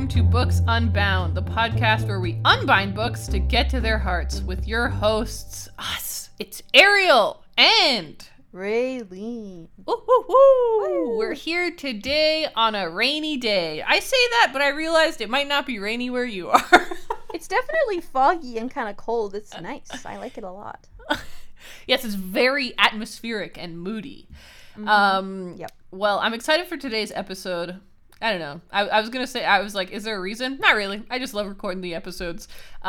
welcome to Books Unbound, the podcast where we unbind books to get to their hearts with your hosts, us. It's Ariel and Raylene. We're here today on a rainy day. I say that, but I realized it might not be rainy where you are. It's definitely foggy and kind of cold. It's nice. I like it a lot. Yes, it's very atmospheric and moody. Yep. Well, I'm excited for today's episode. I don't know. I was going to say, I was like, is there a reason? Not really. I just love recording the episodes.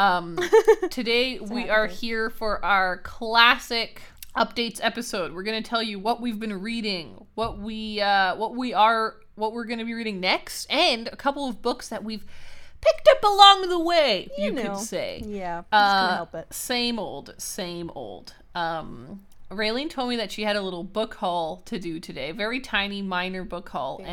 Today we are here for our classic updates episode. We're going to tell you what we've been reading, what we're going to be reading next, and a couple of books that we've picked up along the way, you could say. Yeah, just couldn't help it. Same old. Raylene told me that she had a little book haul to do today. Very tiny, minor book haul.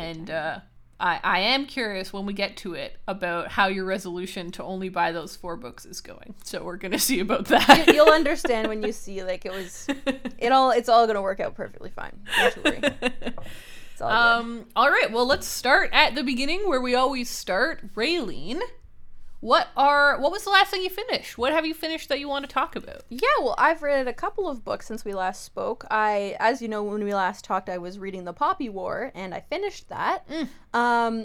I am curious when we get to it about how your resolution to only buy those 4 books is going. So we're going to see about that. You'll understand when you see, like, it's all going to work out perfectly fine. Don't worry. It's all good. All right, well, let's start at the beginning where we always start. Raylene, what was the last thing you finished? What have you finished that you want to talk about? Yeah, well, I've read a couple of books since we last spoke. As you know, when we last talked, I was reading The Poppy War, and I finished that. I'll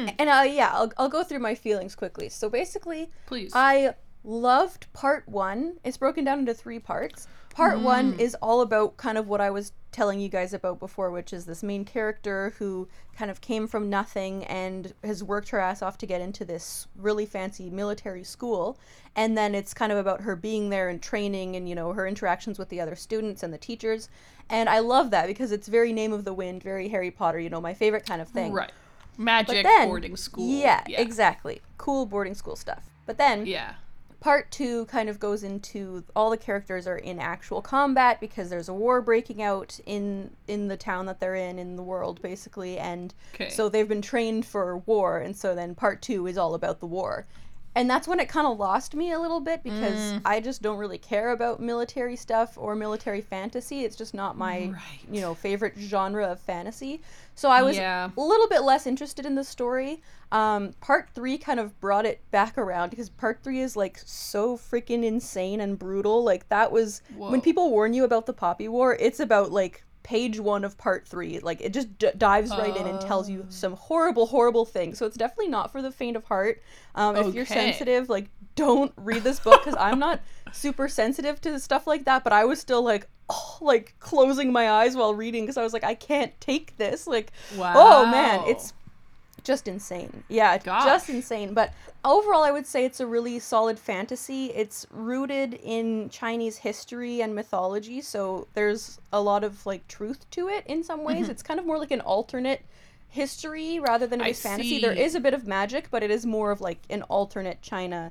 go through my feelings quickly. So basically, please. I loved part 1. It's broken down into 3 parts. Part 1 is all about kind of what I was telling you guys about before, which is this main character who kind of came from nothing and has worked her ass off to get into this really fancy military school. And then it's kind of about her being there and training and, her interactions with the other students and the teachers. And I love that because it's very Name of the Wind, very Harry Potter, my favorite kind of thing. Right. Magic boarding school. Yeah, exactly. Cool boarding school stuff. But then part 2 kind of goes into all the characters are in actual combat because there's a war breaking out in the town that they're in the world, basically. And so they've been trained for war. And so then part 2 is all about the war. And that's when it kind of lost me a little bit because I just don't really care about military stuff or military fantasy. It's just not my, favorite genre of fantasy. So I was a little bit less interested in the story. Part 3 kind of brought it back around because part 3 is like so freaking insane and brutal. Like that was when people warn you about the Poppy War, it's about like page 1 of part 3. Like it just dives right in and tells you some horrible things. So it's definitely not for the faint of heart. If you're sensitive, like don't read this book because I'm not super sensitive to stuff like that, but I was still like closing my eyes while reading because I was like, I can't take this. Like, oh man, it's just insane. Yeah, just insane. But overall, I would say it's a really solid fantasy. It's rooted in Chinese history and mythology, so there's a lot of like truth to it in some ways. It's kind of more like an alternate history rather than it is fantasy. There is a bit of magic, but it is more of like an alternate China.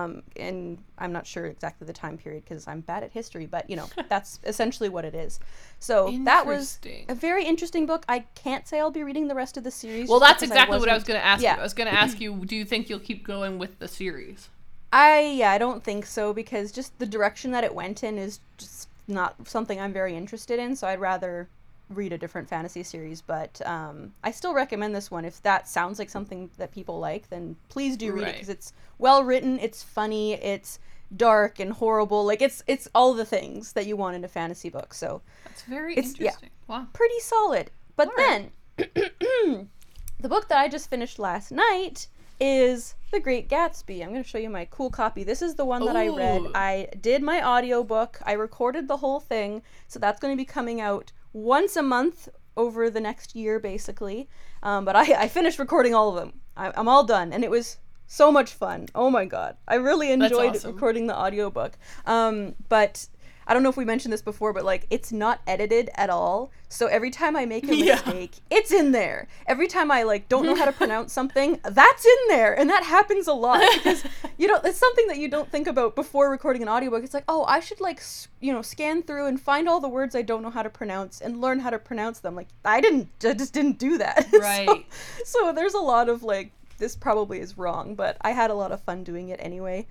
And I'm not sure exactly the time period because I'm bad at history, but that's essentially what it is. So that was a very interesting book. I can't say I'll be reading the rest of the series. Well, that's exactly what I was going to ask you. I was going to ask you, do you think you'll keep going with the series? I don't think so because just the direction that it went in is just not something I'm very interested in. So I'd rather read a different fantasy series, but I still recommend this one. If that sounds like something that people like, then please do read it because it's well written, it's funny, it's dark and horrible. Like it's all the things that you want in a fantasy book. So that's very interesting. Wow, pretty solid. But then the book that I just finished last night is The Great Gatsby. I'm going to show you my cool copy. This is the one that I read. I did my audiobook. I recorded the whole thing, so that's going to be coming out once a month over the next year, basically. But I finished recording all of them. I'm all done, and it was so much fun. Oh my god. I really enjoyed recording the audiobook. But I don't know if we mentioned this before, but like it's not edited at all. So every time I make a mistake, it's in there. Every time I like don't know how to pronounce something, that's in there. And that happens a lot because it's something that you don't think about before recording an audiobook. It's like, oh, I should like scan through and find all the words I don't know how to pronounce and learn how to pronounce them. Like I just didn't do that. Right. So there's a lot of like this probably is wrong, but I had a lot of fun doing it anyway.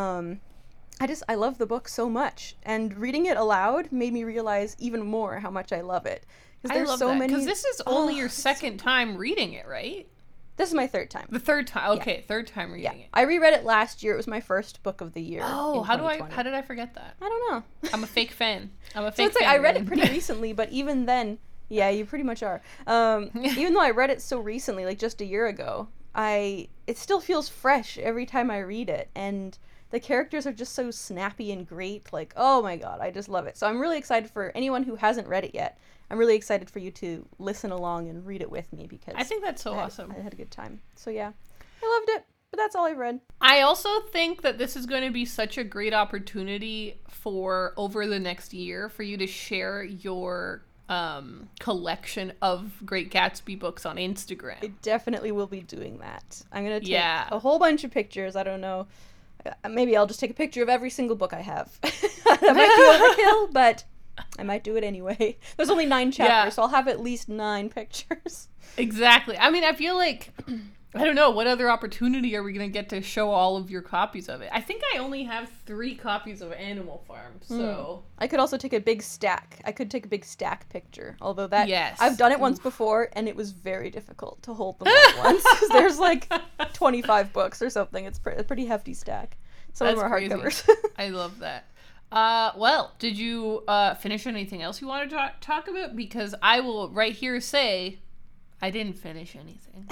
I love the book so much, and reading it aloud made me realize even more how much I love it. I love that because this is only your second time reading it, right? This is my third time. The third time. Okay, third time reading it. I reread it last year. It was my first book of the year. Oh, how did I forget that? I don't know. I'm a fake fan. So it's like I read it pretty recently, but even then, yeah, you pretty much are. Even though I read it so recently, like just a year ago, it still feels fresh every time I read it, and the characters are just so snappy and great. Like, oh my god, I just love it. So I'm really excited for anyone who hasn't read it yet. I'm really excited for you to listen along and read it with me, because I think that's so awesome. I had a good time. So yeah, I loved it, but that's all I've read. I also think that this is going to be such a great opportunity for over the next year for you to share your collection of Great Gatsby books on Instagram. I definitely will be doing that. I'm going to take a whole bunch of pictures. I don't know. Maybe I'll just take a picture of every single book I have. That might be overkill, but I might do it anyway. There's only 9 chapters, so I'll have at least 9 pictures. Exactly. I mean, I feel like, I don't know, what other opportunity are we going to get to show all of your copies of it? I think I only have 3 copies of Animal Farm, so... I could also take a big stack. I could take a big stack picture, although that... Yes. I've done it once before, and it was very difficult to hold them all at once, because there's like 25 books or something. It's a pretty hefty stack. Some of them are hardcovers. I love that. Well, did you finish anything else you wanted to talk about? Because I will right here say I didn't finish anything.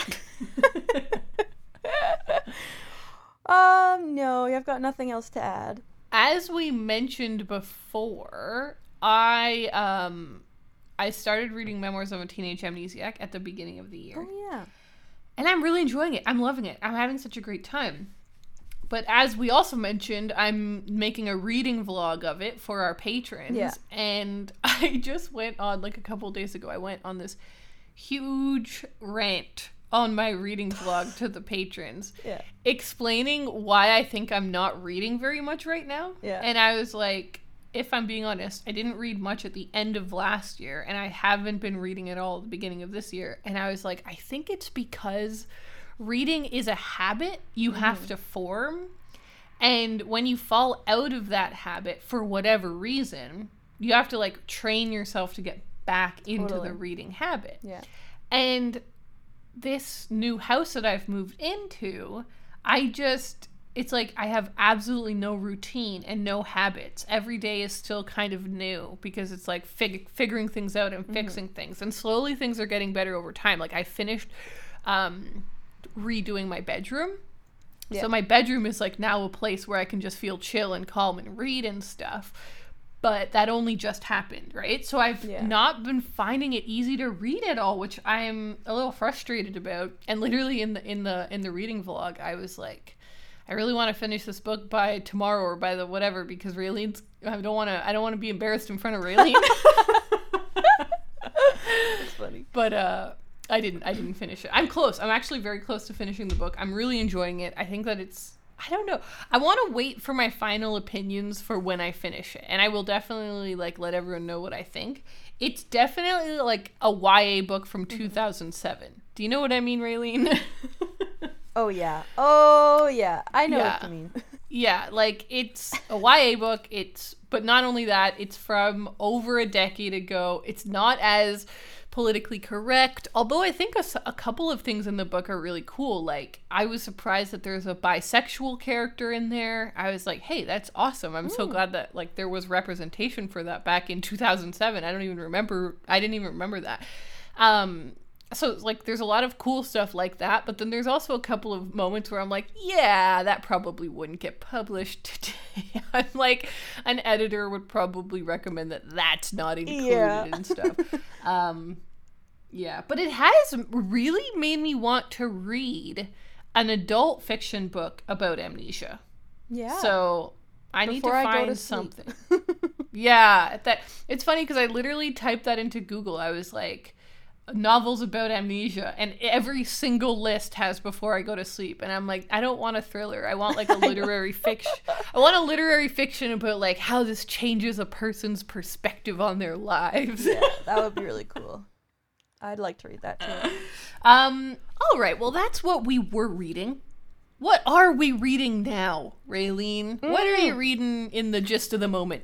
No, I've got nothing else to add. As we mentioned before, I started reading Memoirs of a Teenage Amnesiac at the beginning of the year. Oh, yeah. And I'm really enjoying it. I'm loving it. I'm having such a great time. But as we also mentioned, I'm making a reading vlog of it for our patrons. Yeah. And I just went on, like a couple days ago, I went on this huge rant on my reading vlog to the patrons. Yeah. Explaining why I think I'm not reading very much right now. Yeah. And I was like, if I'm being honest, I didn't read much at the end of last year, and I haven't been reading at all at the beginning of this year. And I was like, I think it's because reading is a habit you have to form, and when you fall out of that habit for whatever reason, you have to like train yourself to get back into the reading habit. Yeah. And this new house that I've moved into, it's like I have absolutely no routine and no habits. Every day is still kind of new because it's like figuring things out and fixing things, and slowly things are getting better over time. Like I finished redoing my bedroom. Yeah. So my bedroom is like now a place where I can just feel chill and calm and read and stuff. But that only just happened, right? So I've not been finding it easy to read at all, which I'm a little frustrated about. And literally in the reading vlog, I was like, I really want to finish this book by tomorrow or by the whatever, because Raylene's I don't want to be embarrassed in front of Raylene. That's funny. But I didn't finish it. I'm close. I'm actually very close to finishing the book. I'm really enjoying it. I think that I don't know. I want to wait for my final opinions for when I finish it. And I will definitely like let everyone know what I think. It's definitely like a YA book from 2007. Do you know what I mean, Raylene? Oh yeah. I know what you mean. Yeah, like it's a YA book. But not only that, it's from over a decade ago. It's not as politically correct, although I think a couple of things in the book are really cool. Like I was surprised that there's a bisexual character in there. I was like, hey, that's awesome. I'm so glad that like there was representation for that back in 2007. I didn't even remember that. So like there's a lot of cool stuff like that, but then there's also a couple of moments where I'm like, yeah, that probably wouldn't get published today. I'm like, an editor would probably recommend that that's not included and stuff. Yeah, but it has really made me want to read an adult fiction book about amnesia. Yeah. So I need to find something. Yeah, it's funny because I literally typed that into Google. I was like, novels about amnesia, and every single list has Before I Go to Sleep, and I'm like, I don't want a thriller. I want like a literary fiction. I want a literary fiction about like how this changes a person's perspective on their lives. Yeah, that would be really cool. I'd like to read that too. All right, well that's what we were reading. What are we reading now, Raylene? What are you reading in the gist of the moment?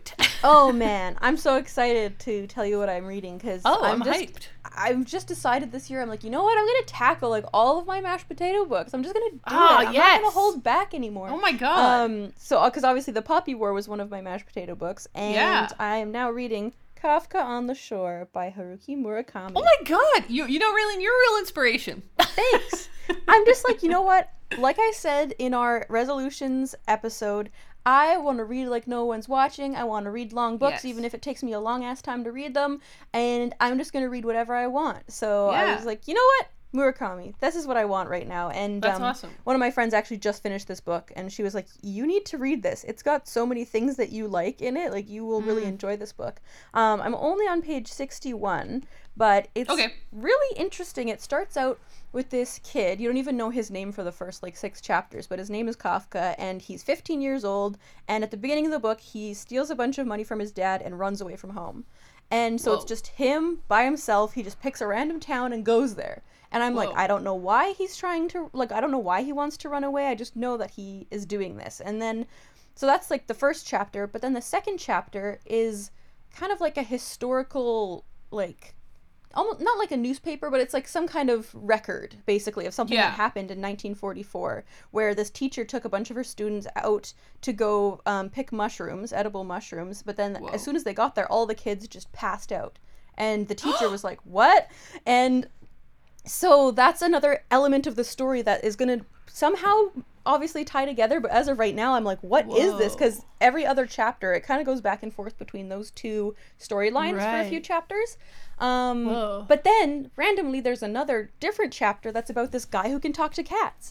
Oh man, I'm so excited to tell you what I'm reading because I'm hyped. I've just decided this year. I'm like, you know what? I'm gonna tackle like all of my mashed potato books. I'm just gonna do it. I'm not gonna hold back anymore. Oh my god. So because obviously the Poppy War was one of my mashed potato books, and I am now reading Kafka on the Shore by Haruki Murakami. Oh my god, you know, really, you're a real inspiration. Thanks. I'm just like, you know what? Like I said in our resolutions episode, I want to read like no one's watching. I want to read long books, even if it takes me a long ass time to read them. And I'm just going to read whatever I want. So I was like, you know what? Murakami. This is what I want right now. And that's awesome. One of my friends actually just finished this book, and she was like, you need to read this. It's got so many things that you like in it. Like, you will really enjoy this book. I'm only on page 61, but it's really interesting. It starts out with this kid. You don't even know his name for the first like 6 chapters, but his name is Kafka, and he's 15 years old, and at the beginning of the book he steals a bunch of money from his dad and runs away from home. And so it's just him by himself. He just picks a random town and goes there. And I'm like, I don't know why he's trying to, like, I don't know why he wants to run away. I just know that he is doing this. And then, so that's like the first chapter, but then the second chapter is kind of like a historical, like, almost not like a newspaper, but it's like some kind of record, basically, of something that happened in 1944, where this teacher took a bunch of her students out to go pick mushrooms, edible mushrooms, but then as soon as they got there, all the kids just passed out. And the teacher was like, what? And so that's another element of the story that is going to somehow obviously tie together, but as of right now, I'm like, what is this? Because every other chapter, it kind of goes back and forth between those two storylines for a few chapters. But then, randomly, there's another different chapter that's about this guy who can talk to cats.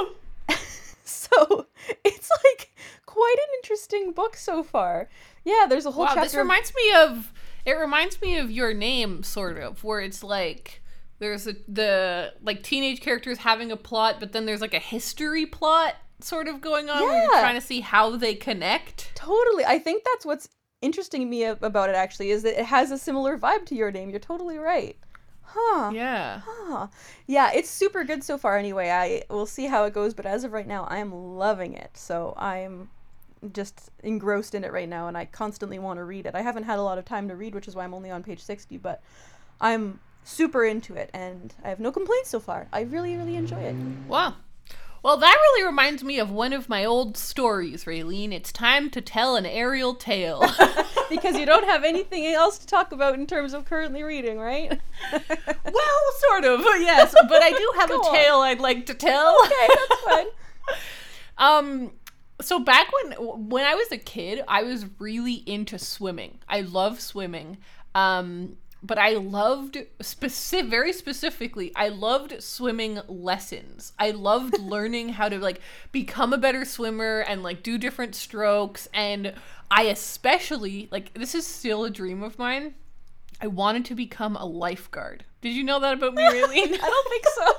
So, it's like quite an interesting book so far. Yeah, there's a whole chapter. This reminds me of Your Name, sort of, where it's like, there's the like teenage characters having a plot, but then there's like a history plot sort of going on where you're trying to see how they connect. Totally. I think that's what's interesting me about it, actually, is that it has a similar vibe to Your Name. You're totally right. Yeah, it's super good so far anyway. I will see how it goes, but as of right now, I am loving it. So I'm just engrossed in it right now, and I constantly want to read it. I haven't had a lot of time to read, which is why I'm only on page 60, but I'm super into it, and I have no complaints so far. I really, really enjoy it. Wow. Well, that really reminds me of one of my old stories, Raylene. It's time to tell an Ariel tale. Because you don't have anything else to talk about in terms of currently reading, right? Well, sort of, yes. But I do have a tale I'd like to tell. Okay, that's fine. So back when I was a kid, I was really into swimming. I love swimming. But I loved, very specifically, I loved swimming lessons. I loved learning how to, like, become a better swimmer and, like, do different strokes. And I especially, like, this is still a dream of mine, I wanted to become a lifeguard. Did you know that about me, Raylene? I don't think so.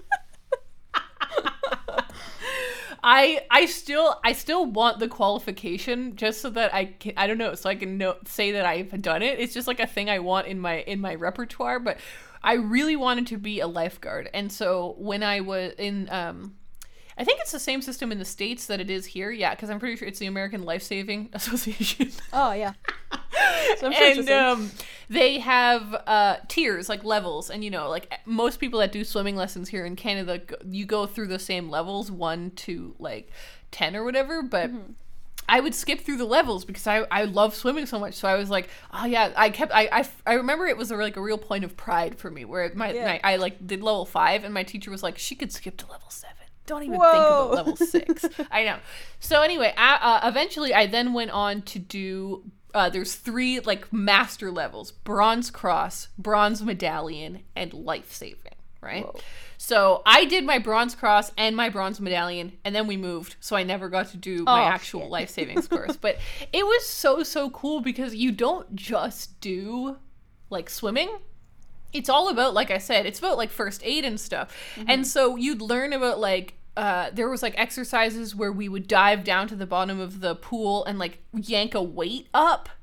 I still want the qualification just so that I don't know, so I can say that I've done it. It's just like a thing I want in my repertoire, but I really wanted to be a lifeguard. And so when I was in I think it's the same system in the States that it is here. Yeah, because I'm pretty sure it's the American Life Saving Association. Oh, yeah. So I'm sure it's the same. They have tiers, like levels. And, you know, like most people that do swimming lessons here in Canada, you go through the same levels, 1 to like 10 or whatever. But I would skip through the levels because I love swimming so much. So I was like, oh yeah, I remember it was a real point of pride for me where I like did level 5 and my teacher was like, she could skip to level 7. Don't even think about level 6. I know. So anyway, eventually I then went on to do, there's 3 like master levels: Bronze Cross, Bronze Medallion, and Life Saving, right? Whoa. So I did my Bronze Cross and my Bronze Medallion, and then we moved, so I never got to do my actual life savings course. But it was so cool because you don't just do like swimming. It's all about, like I said, it's about like first aid and stuff. And so you'd learn about like, there was like exercises where we would dive down to the bottom of the pool and like yank a weight up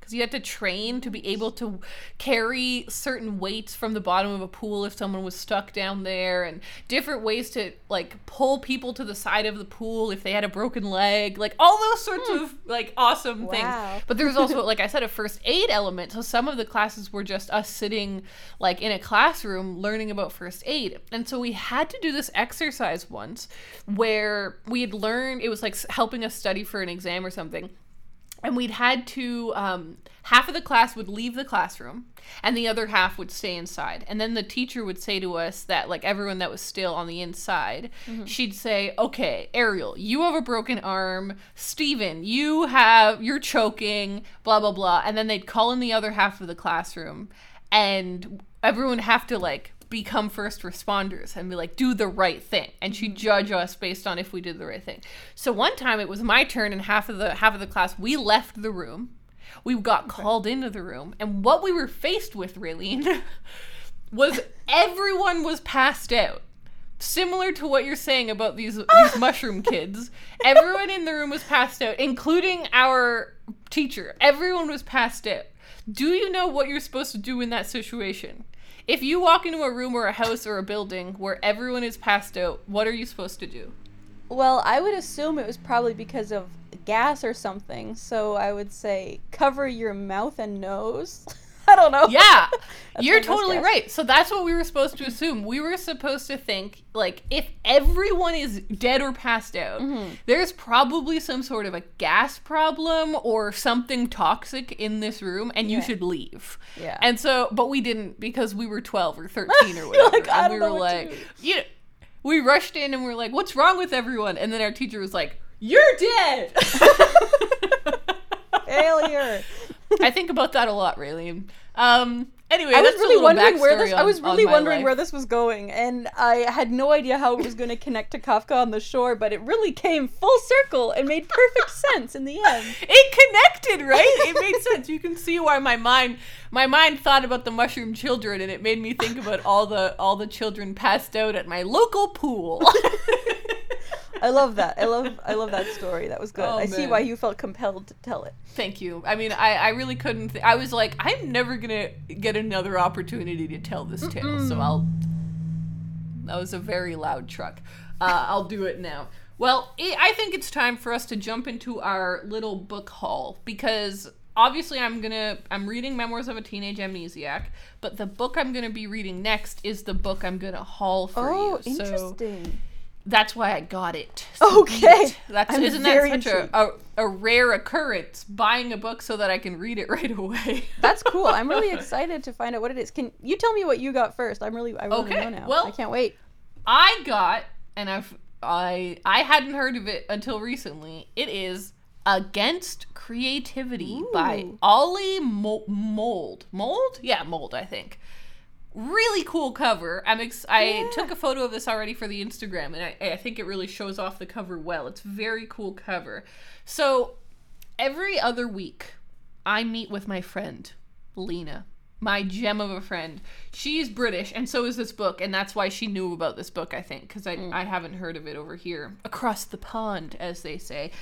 because you had to train to be able to carry certain weights from the bottom of a pool if someone was stuck down there, and different ways to like pull people to the side of the pool if they had a broken leg, like all those sorts of like awesome things. But there was also, like I said, a first aid element. So some of the classes were just us sitting like in a classroom learning about first aid. And so we had to do this exercise once where we had learned, it was like helping us study for an exam or something. And we'd had to, half of the class would leave the classroom and the other half would stay inside. And then the teacher would say to us that, like, everyone that was still on the inside, she'd say, okay, Ariel, you have a broken arm. Steven, you're choking, blah, blah, blah. And then they'd call in the other half of the classroom and everyone would have to, like, become first responders and be like, do the right thing, and she'd judge us based on if we did the right thing. So one time it was my turn, and half of the class, we left the room, we got called into the room, and what we were faced with, Raylene, was everyone was passed out. Similar to what you're saying about these mushroom kids. Everyone in the room was passed out, including our teacher. Everyone was passed out. Do you know what you're supposed to do in that situation? If you walk into a room or a house or a building where everyone is passed out, what are you supposed to do? Well, I would assume it was probably because of gas or something. So I would say cover your mouth and nose. I don't know. Yeah, you're totally right. So that's what we were supposed to assume. We were supposed to think, like, if everyone is dead or passed out, there's probably some sort of a gas problem or something toxic in this room, and you should leave. Yeah. And so, but we didn't, because we were 12 or 13 or whatever. Like, and we were like, we rushed in and we're like, what's wrong with everyone? And then our teacher was like, you're dead. Failure. I think about that a lot, Raylene. Anyway, I was that's really wondering where this. I was really wondering where this was going, and I had no idea how it was going to connect to Kafka on the Shore. But it really came full circle and made perfect sense in the end. It connected, right? It made sense. You can see why my mind thought about the mushroom children, and it made me think about all the children passed out at my local pool. I love that. I love that story. That was good. I see why you felt compelled to tell it. Thank you. I mean, I really couldn't. I was like, I'm never gonna get another opportunity to tell this tale. So that was a very loud truck. I'll do it now. Well, I think it's time for us to jump into our little book haul, because obviously I'm reading Memoirs of a Teenage Amnesiac, but the book I'm gonna be reading next is the book I'm gonna haul for you. Oh, interesting. So that's why I got it. Okay. Isn't that such a rare occurrence, buying a book so that I can read it right away? That's cool. I'm really excited to find out what it is. Can you tell me what you got first? I really know now. Well, I can't wait. I got, and I hadn't heard of it until recently. It is Against Creativity by Ollie Mould. Mould? Yeah, Mould, I think. Really cool cover. I took a photo of this already for the Instagram, and I think it really shows off the cover well. It's a very cool cover. So every other week, I meet with my friend, Lena, my gem of a friend. She's British, and so is this book, and that's why she knew about this book, I think, because I haven't heard of it over here, across the pond, as they say.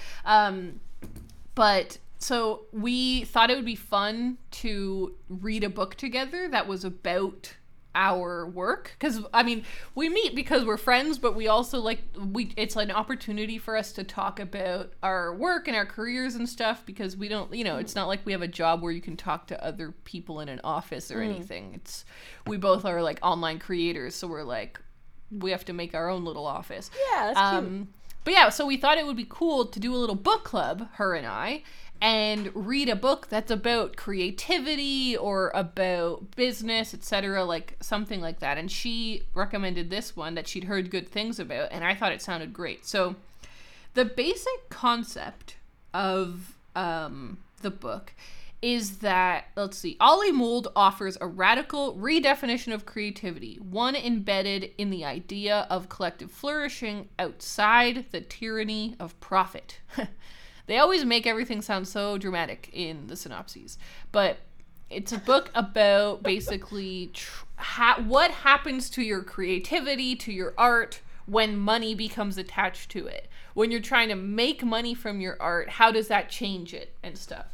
But so we thought it would be fun to read a book together that was about our work, because I mean, we meet because we're friends, but we also it's an opportunity for us to talk about our work and our careers and stuff, because we don't, it's not like we have a job where you can talk to other people in an office or anything. We both are like online creators, so we're like, we have to make our own little office. Yeah, that's cute. But yeah, so we thought it would be cool to do a little book club, her and I, and read a book that's about creativity or about business, etc., like something like that. And she recommended this one that she'd heard good things about, and I thought it sounded great. So the basic concept of the book is that, let's see, Ollie Mould offers a radical redefinition of creativity, one embedded in the idea of collective flourishing outside the tyranny of profit. They always make everything sound so dramatic in the synopses, but it's a book about basically what happens to your creativity, to your art, when money becomes attached to it. When you're trying to make money from your art, how does that change it and stuff?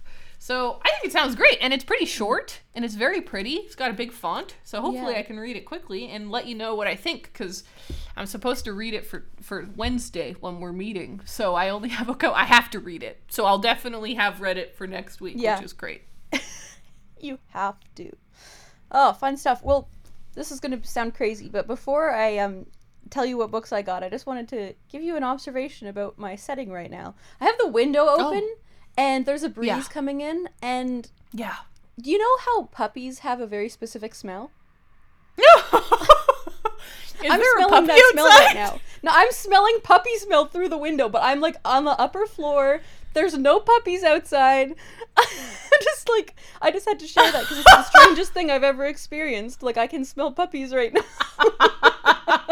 So I think it sounds great, and it's pretty short, and it's very pretty. It's got a big font, so hopefully I can read it quickly and let you know what I think, because I'm supposed to read it for Wednesday when we're meeting. So I only have I have to read it. So I'll definitely have read it for next week, which is great. You have to. Oh, fun stuff. Well, this is going to sound crazy, but before I tell you what books I got, I just wanted to give you an observation about my setting right now. I have the window open, and there's a breeze coming in, and do you know how puppies have a very specific smell? No! I'm smelling that smell right now. No, I'm smelling puppy smell through the window, but I'm like on the upper floor. There's no puppies outside. I just had to share that because it's the strangest thing I've ever experienced. Like, I can smell puppies right now. I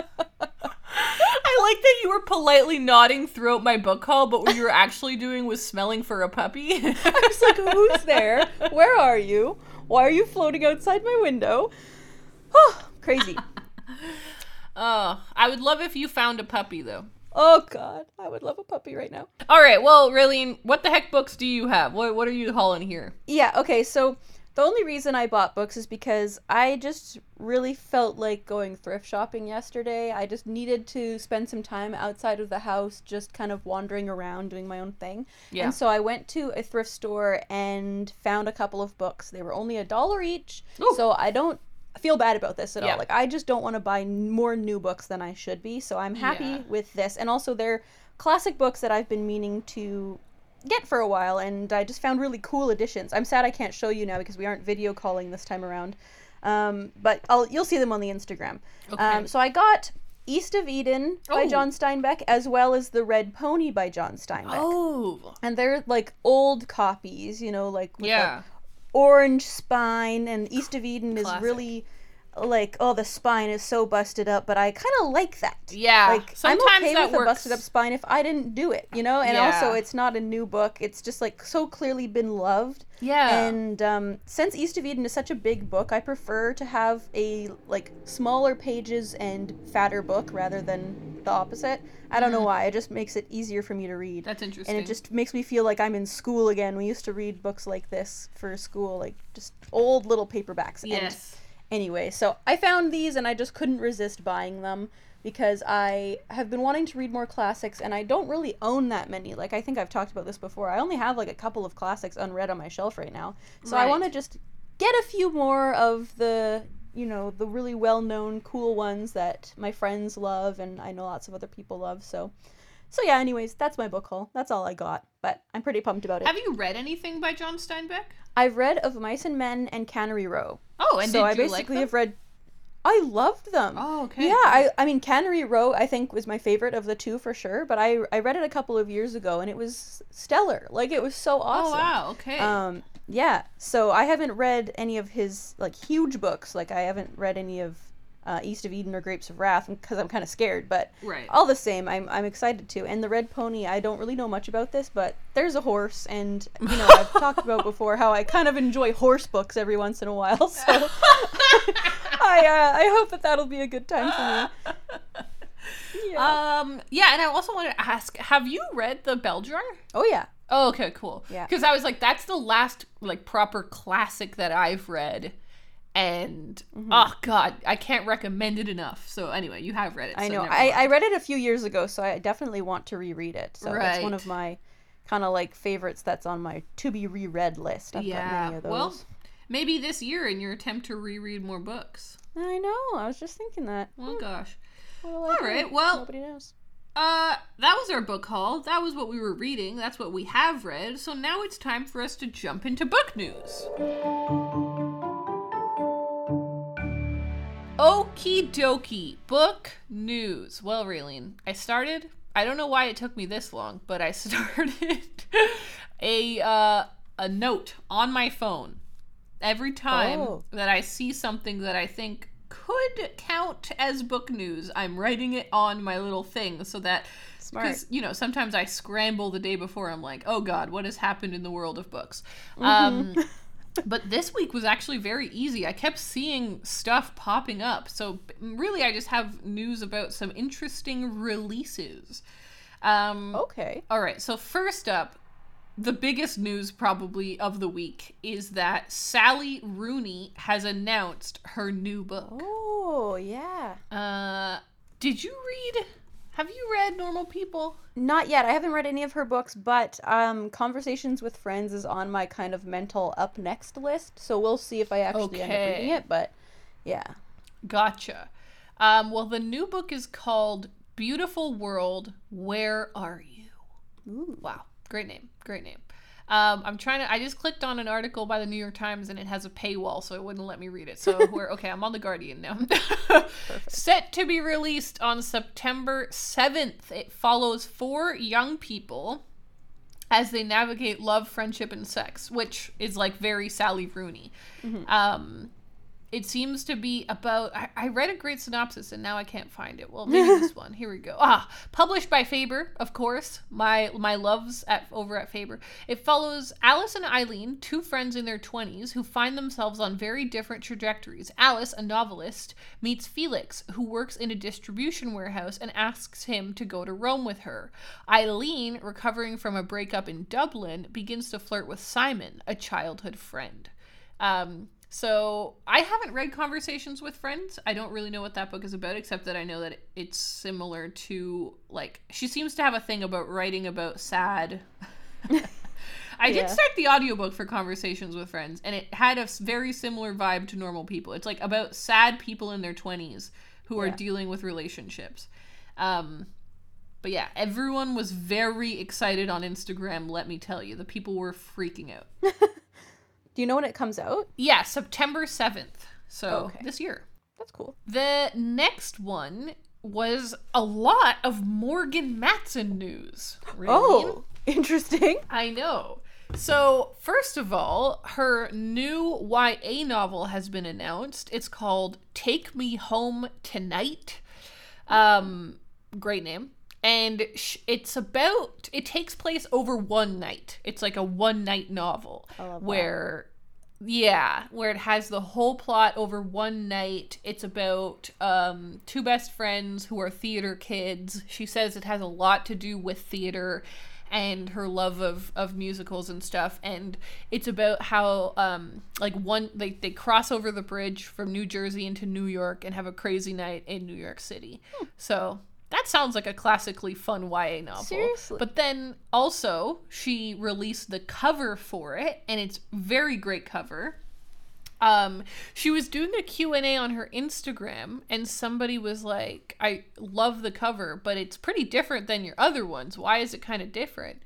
like that you were politely nodding throughout my book haul, but what you were actually doing was smelling for a puppy. I was like, who's there? Where are you? Why are you floating outside my window? Oh, crazy. Oh, I would love if you found a puppy, though. Oh, God. I would love a puppy right now. All right. Well, Raylene, what the heck books do you have? What are you hauling here? Yeah, okay. So the only reason I bought books is because I just really felt like going thrift shopping yesterday. I just needed to spend some time outside of the house, just kind of wandering around, doing my own thing. Yeah. And so I went to a thrift store and found a couple of books. They were only $1 each. Ooh. So I don't feel bad about this at all. Like, I just don't want to buy more new books than I should be, so I'm happy with this. And also, they're classic books that I've been meaning to get for a while, and I just found really cool editions. I'm sad I can't show you now because we aren't video calling this time around, but you'll see them on the Instagram. Okay. So I got East of Eden by John Steinbeck, as well as The Red Pony by John Steinbeck. Oh. And they're like old copies, you know, like with the orange spine, and East of Eden is really like, the spine is so busted up, but I kind of like that. Yeah. Like, sometimes I'm okay with a busted up spine if I didn't do it, you know? And also, it's not a new book. It's just like so clearly been loved. Yeah. And since East of Eden is such a big book, I prefer to have a like smaller pages and fatter book rather than the opposite. I don't know why. It just makes it easier for me to read. That's interesting. And it just makes me feel like I'm in school again. We used to read books like this for school, like just old little paperbacks. Yes. And anyway, so I found these and I just couldn't resist buying them because I have been wanting to read more classics and I don't really own that many. Like, I think I've talked about this before. I only have like a couple of classics unread on my shelf right now. So I want to just get a few more of the, you know, the really well-known cool ones that my friends love and I know lots of other people love. So yeah, anyways, that's my book haul. That's all I got, but I'm pretty pumped about it. Have you read anything by John Steinbeck? I've read Of Mice and Men and Cannery Row. Oh, and so did you like them? Have read. I loved them. Oh, okay. Yeah, I mean, Cannery Row I think was my favorite of the two for sure, but I read it a couple of years ago and it was stellar. Like, it was so awesome. Oh, wow, okay. Yeah, so I haven't read any of his like huge books. Like, I haven't read any of East of Eden or Grapes of Wrath because I'm kind of scared, but all the same, I'm excited to. And The Red Pony, I don't really know much about this, but there's a horse, and you know, I've talked about before how I kind of enjoy horse books every once in a while, so I hope that'll be a good time for me. Yeah, and I also wanted to ask, have you read The Bell Jar? Oh yeah. Oh, okay, cool. Yeah. Because I was like, that's the last like proper classic that I've read. And oh god, I can't recommend it enough. So anyway, you have read it. I know. I read it a few years ago, so I definitely want to reread it. So it's one of my kind of like favorites that's on my to be reread list. I've got many of those. Well, maybe this year in your attempt to reread more books. I know. I was just thinking that. Oh gosh. Well, all right. Well, nobody knows. That was our book haul. That was what we were reading. That's what we have read. So now it's time for us to jump into book news. Okie dokie, book news. Well, Raylene, I don't know why it took me this long, but I started a note on my phone. Every time that I see something that I think could count as book news, I'm writing it on my little thing so that, because, you know, sometimes I scramble the day before. I'm like, oh God, what has happened in the world of books? But this week was actually very easy. I kept seeing stuff popping up. So really, I just have news about some interesting releases. Okay. All right. So first up, the biggest news probably of the week is that Sally Rooney has announced her new book. Oh, yeah. Did you read... Have you read Normal People? Not yet. I haven't read any of her books, but Conversations with Friends is on my kind of mental up next list, so we'll see if I actually end up reading it, but yeah. Gotcha. Well, the new book is called Beautiful World, Where Are You? Ooh. Wow. Great name. I just clicked on an article by the New York Times and it has a paywall, so it wouldn't let me read it. So I'm on The Guardian now. Set to be released on September 7th. It follows 4 young people as they navigate love, friendship, and sex, which is like very Sally Rooney. Mm-hmm. It seems to be about... I read a great synopsis and now I can't find it. Well, maybe this one. Here we go. Published by Faber, of course. My loves over at Faber. It follows Alice and Eileen, 2 friends in their 20s who find themselves on very different trajectories. Alice, a novelist, meets Felix, who works in a distribution warehouse, and asks him to go to Rome with her. Eileen, recovering from a breakup in Dublin, begins to flirt with Simon, a childhood friend. So I haven't read Conversations with Friends. I don't really know what that book is about, except that I know that it's similar to, like, she seems to have a thing about writing about sad. I did start the audiobook for Conversations with Friends, and it had a very similar vibe to Normal People. It's like about sad people in their 20s who are dealing with relationships. But yeah, everyone was very excited on Instagram, let me tell you. The people were freaking out. Do you know when it comes out? Yeah, September 7th. So this year. That's cool. The next one was a lot of Morgan Matson news. Really? Oh, interesting. I know. So, first of all, her new YA novel has been announced. It's called Take Me Home Tonight. Great name. And it takes place over one night. It's like a one-night novel where it has the whole plot over one night. It's about 2 best friends who are theater kids. She says it has a lot to do with theater and her love of musicals and stuff. And it's about how they cross over the bridge from New Jersey into New York and have a crazy night in New York City. So that sounds like a classically fun YA novel. Seriously. But then also she released the cover for it, and it's very great cover. She was doing a Q&A on her Instagram, and somebody was like, I love the cover, but it's pretty different than your other ones. Why is it kind of different?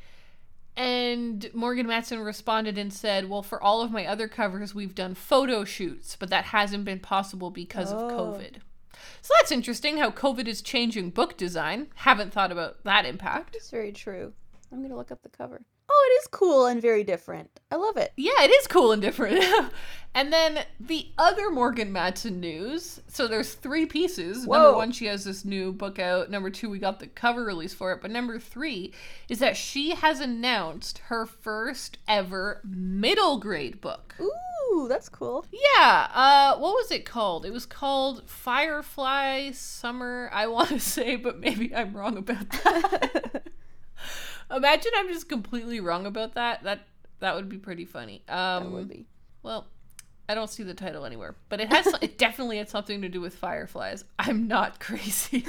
And Morgan Matson responded and said, well, for all of my other covers, we've done photo shoots, but that hasn't been possible because of COVID. So that's interesting how COVID is changing book design. Haven't thought about that impact. It's very true. I'm going to look up the cover. Oh, it is cool and very different. I love it. Yeah, it is cool and different. And then the other Morgan Matson news. So there's 3 pieces. Whoa. Number 1, she has this new book out. Number 2, we got the cover release for it. But number 3 is that she has announced her first ever middle grade book. Ooh, that's cool. Yeah. What was it called? It was called Firefly Summer, I want to say, but maybe I'm wrong about that. Imagine I'm just completely wrong about that. That would be pretty funny. That would be. Well, I don't see the title anywhere, but it definitely had something to do with fireflies. I'm not crazy.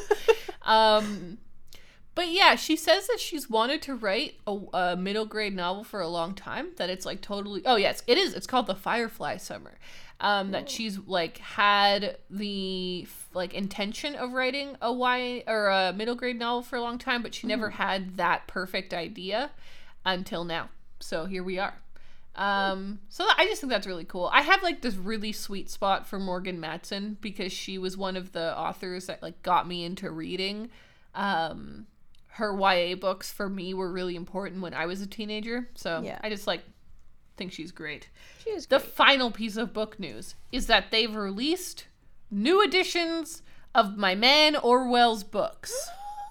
But yeah, she says that she's wanted to write a middle grade novel for a long time. That it's like totally. Oh yes, it is. It's called The Firefly Summer. That she's like had the intention of writing a YA or a middle grade novel for a long time, but she never had that perfect idea until now. So here we are. So I just think that's really cool. I have like this really sweet spot for Morgan Matson because she was one of the authors that like got me into reading. Her YA books for me were really important when I was a teenager. So yeah. I just think she's great. She is great. The final piece of book news is that they've released new editions of my man Orwell's books.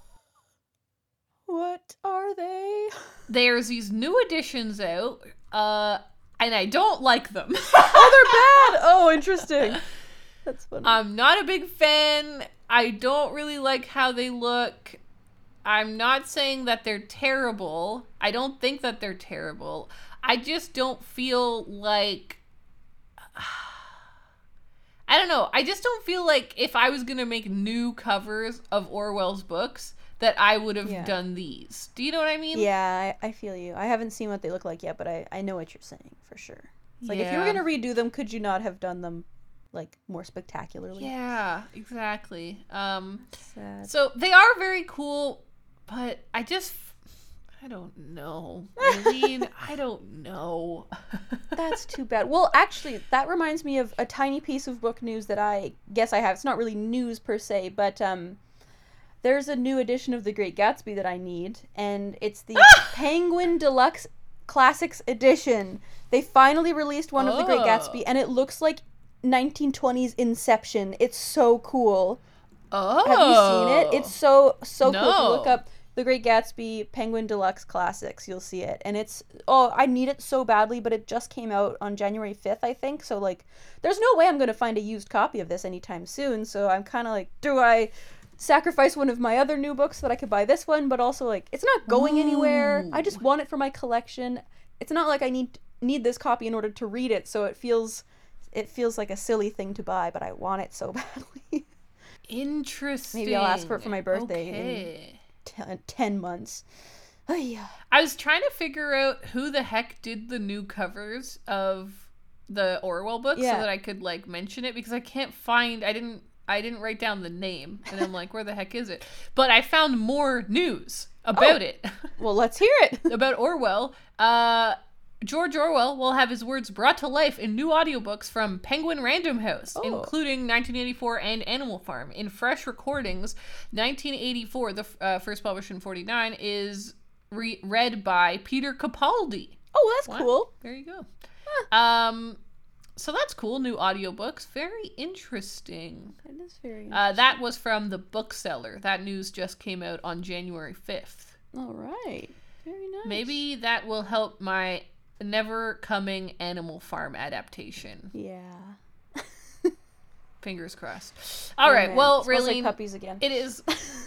What are they? There's these new editions out, and I don't like them. Oh, they're bad! Oh, interesting. That's funny. I'm not a big fan. I don't really like how they look. I'm not saying that they're terrible. I don't think that they're terrible. I just don't feel like... I don't know. I just don't feel like if I was going to make new covers of Orwell's books, that I would have done these. Do you know what I mean? Yeah, I feel you. I haven't seen what they look like yet, but I know what you're saying, for sure. It's like, if you were going to redo them, could you not have done them, like, more spectacularly? Yeah, exactly. So they are very cool, but I don't know. Eileen, I don't know. That's too bad. Well, actually, that reminds me of a tiny piece of book news that I guess I have. It's not really news per se, but there's a new edition of The Great Gatsby that I need, and it's the Penguin Deluxe Classics Edition. They finally released one of The Great Gatsby, and it looks like 1920s Inception. It's so cool. Oh. Have you seen it? It's so cool. If you look up The Great Gatsby Penguin Deluxe Classics, you'll see it. And it's, I need it so badly, but it just came out on January 5th, I think. So, like, there's no way I'm going to find a used copy of this anytime soon. So I'm kind of like, do I sacrifice one of my other new books so that I could buy this one? But also, like, it's not going anywhere. I just want it for my collection. It's not like I need this copy in order to read it. So it feels like a silly thing to buy, but I want it so badly. Interesting. Maybe I'll ask for it for my birthday in 10 months. Oh, yeah. I was trying to figure out who the heck did the new covers of the Orwell books so that I could, like, mention it, because I can't find... I didn't write down the name, and I'm like, where the heck is it? But I found more news about it. Well, let's hear it. About Orwell. George Orwell will have his words brought to life in new audiobooks from Penguin Random House, including 1984 and Animal Farm. In fresh recordings, 1984, the first published in 1949, is read by Peter Capaldi. Oh, that's cool. There you go. Huh. So that's cool. New audiobooks. Very interesting. It is very interesting. That was from The Bookseller. That news just came out on January 5th. All right. Very nice. Maybe that will help my never coming Animal Farm adaptation. Yeah. Fingers crossed. All right. Man. Well, really, like puppies again. It is.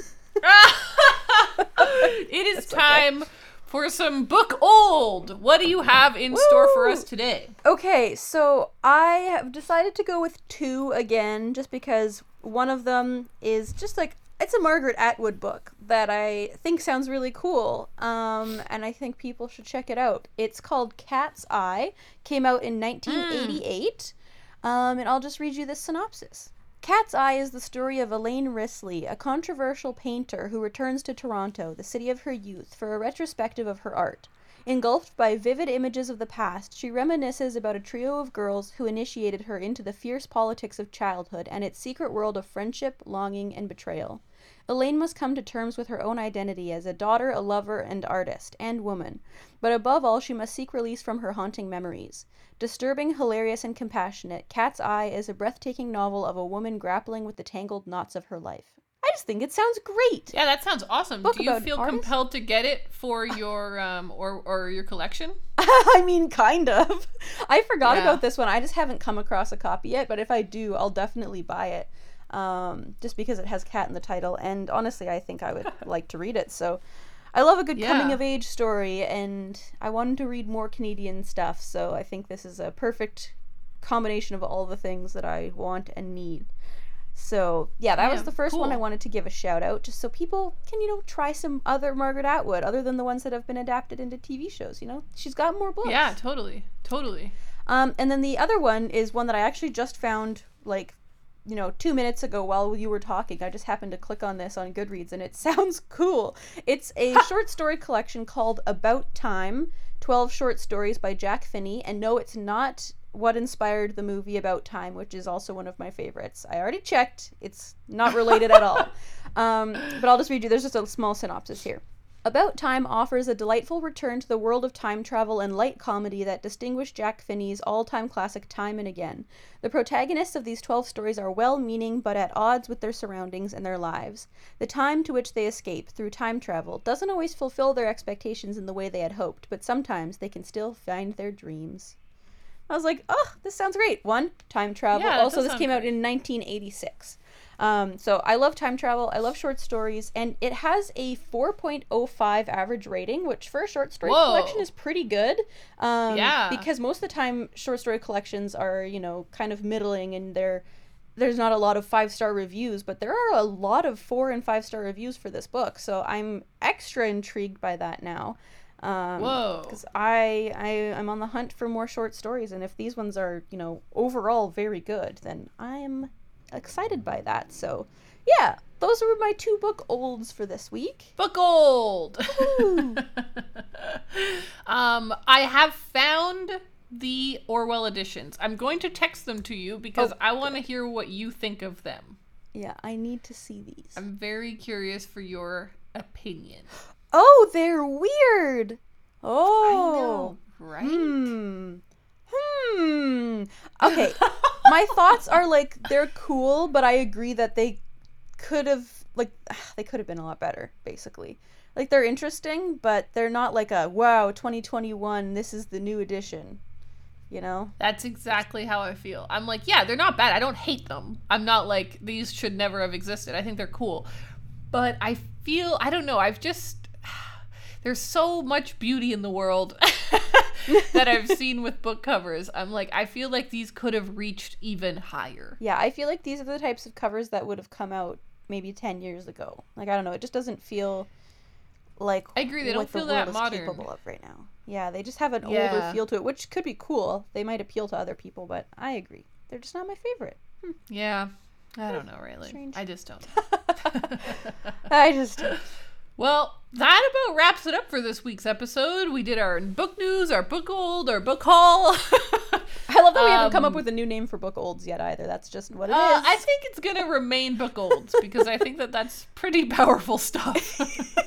It is time for some book old. What do you have in store for us today? Okay, so I have decided to go with two again, just because one of them is just like, it's a Margaret Atwood book that I think sounds really cool, and I think people should check it out. It's called Cat's Eye, came out in 1988, and I'll just read you the synopsis. Cat's Eye is the story of Elaine Risley, a controversial painter who returns to Toronto, the city of her youth, for a retrospective of her art. Engulfed by vivid images of the past, she reminisces about a trio of girls who initiated her into the fierce politics of childhood and its secret world of friendship, longing, and betrayal. Elaine must come to terms with her own identity as a daughter, a lover, and artist, and woman. But above all, she must seek release from her haunting memories. Disturbing, hilarious, and compassionate, Cat's Eye is a breathtaking novel of a woman grappling with the tangled knots of her life. I just think it sounds great. Yeah, that sounds awesome. Do you feel compelled to get it for your or your collection? I mean, kind of. I forgot about this one. I just haven't come across a copy yet, but if I do, I'll definitely buy it. Just because it has cat in the title, and honestly, I think I would like to read it. So, I love a good coming of age story, and I wanted to read more Canadian stuff. So I think this is a perfect combination of all the things that I want and need. So, yeah, that was the first one I wanted to give a shout out, just so people can, try some other Margaret Atwood, other than the ones that have been adapted into TV shows, She's got more books. Yeah, totally. And then the other one is one that I actually just found, 2 minutes ago while you were talking. I just happened to click on this on Goodreads, and it sounds cool. It's a short story collection called About Time, 12 short stories by Jack Finney, and no, it's not what inspired the movie About Time, which is also one of my favorites. I already checked. It's not related at all. But I'll just read you. There's just a small synopsis here. About Time offers a delightful return to the world of time travel and light comedy that distinguished Jack Finney's all-time classic Time and Again. The protagonists of these 12 stories are well-meaning but at odds with their surroundings and their lives. The time to which they escape through time travel doesn't always fulfill their expectations in the way they had hoped, but sometimes they can still find their dreams. I was like, oh, this sounds great. One, time travel. Yeah, also, this came out in 1986. So I love time travel. I love short stories, and it has a 4.05 average rating, which for a short story collection is pretty good. Because most of the time short story collections are, you know, kind of middling, and there's not a lot of 5-star reviews, but there are a lot of 4 and 5-star reviews for this book. So I'm extra intrigued by that now. Because I'm on the hunt for more short stories, and if these ones are, you know, overall very good, then I'm excited by that. So yeah, those were my 2 book olds for this week. Book old. I have found the Orwell editions. I'm going to text them to you because I want to hear what you think of them. Yeah, I need to see these. I'm very curious for your opinion. Oh, they're weird. Oh, I know, right? Okay, my thoughts are like, they're cool, but I agree that they could have been a lot better, basically. Like, they're interesting, but they're not like a, wow, 2021, this is the new edition, you know? That's exactly how I feel. I'm like, yeah, they're not bad. I don't hate them. I'm not like, these should never have existed. I think they're cool. But I feel, I don't know, there's so much beauty in the world that I've seen with book covers. I'm like, I feel like these could have reached even higher. Yeah, I feel like these are the types of covers that would have come out maybe 10 years ago. Like, I don't know, it just doesn't feel like I agree, they don't feel that modern. Capable of right now. Yeah, they just have an older feel to it, which could be cool. They might appeal to other people, but I agree. They're just not my favorite. Yeah, I don't know, really. Strange. I just don't. I just don't. Well, that about wraps it up for this week's episode. We did our book news, our book old, our book haul. I love that we haven't come up with a new name for book olds yet either. That's just what it is. I think it's going to remain book olds because I think that that's pretty powerful stuff.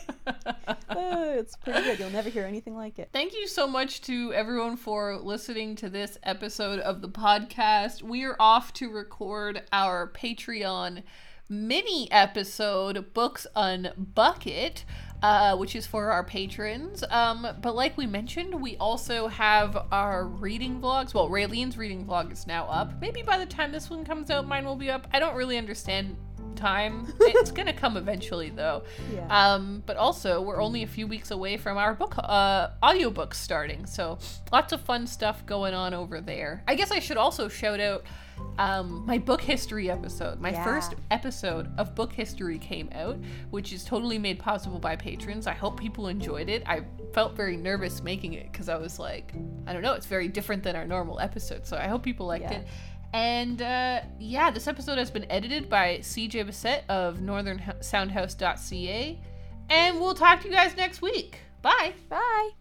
It's pretty good. You'll never hear anything like it. Thank you so much to everyone for listening to this episode of the podcast. We are off to record our Patreon mini episode, Books Unbucket, which is for our patrons. But like we mentioned, we also have our reading vlogs. Well, Raylene's reading vlog is now up. Maybe by the time this one comes out, mine will be up. I don't really understand time. It's gonna come eventually, though. Yeah. But also, we're only a few weeks away from our book audiobooks starting, so lots of fun stuff going on over there. I guess I should also shout out my book history episode. My first episode of book history came out, which is totally made possible by patrons. I hope people enjoyed it. I felt very nervous making it because I was like, I don't know, it's very different than our normal episode, so I hope people liked it. And this episode has been edited by CJ Bassett of northernsoundhouse.ca, and we'll talk to you guys next week. Bye. Bye.